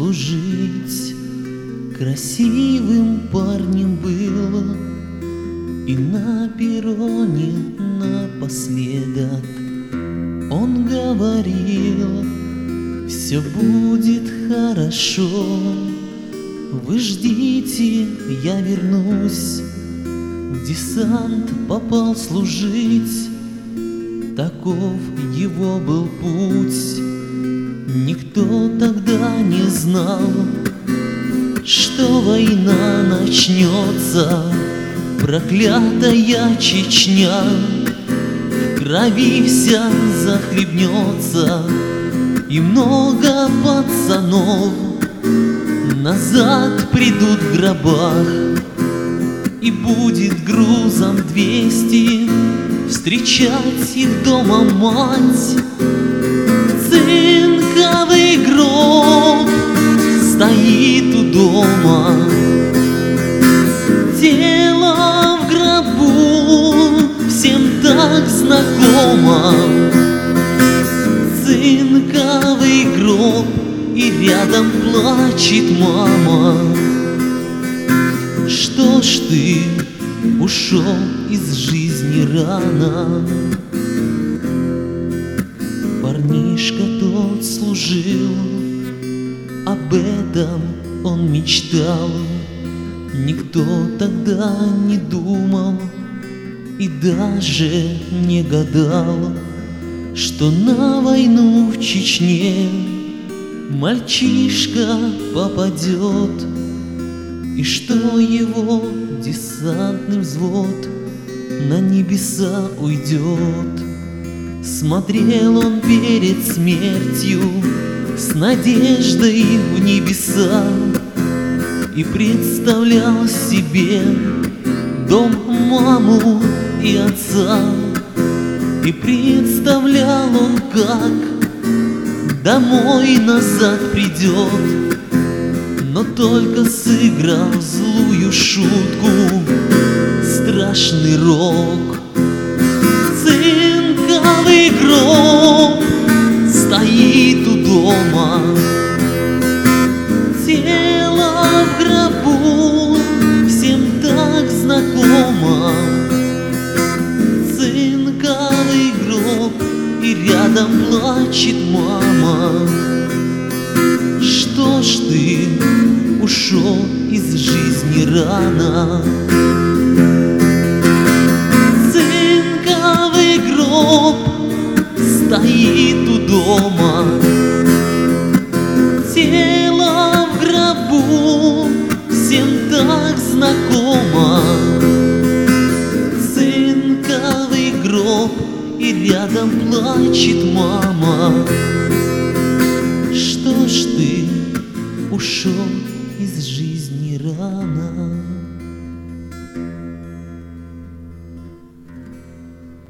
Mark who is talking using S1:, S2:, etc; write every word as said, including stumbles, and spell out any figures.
S1: служить. Красивым парнем был, и на перроне напоследок он говорил: все будет хорошо, вы ждите, я вернусь. В десант попал служить, таков его был путь. Никто тогда не знал, что война начнется, проклятая Чечня в крови вся захлебнется, и много пацанов назад придут в гробах, и будет грузом двести встречать их дома мать. Цинковый гроб стоит у дома, тело в гробу всем так знакомо. Цинковый гроб, и рядом плачет мама. Что ж ты ушел из жизни рано? Парнишка тот служил, об этом он мечтал. Никто тогда не думал и даже не гадал, что на войну в Чечне мальчишка попадет, и что его десантный взвод на небеса уйдет. Смотрел он перед смертью с надеждой в небеса и представлял себе дом, маму и отца. И представлял он, как домой назад придет, но только сыграл злую шутку страшный рок. Цинковый гроб стоит у дома, тело в гробу всем так знакомо. Цинковый гроб, и рядом плачет мама. Что ж ты ушел из жизни рано? Цинковый гроб стоит у дома, тело в гробу всем так знакомо. Цинковый гроб, и рядом плачет мама. Что ж ты ушел из жизни рано?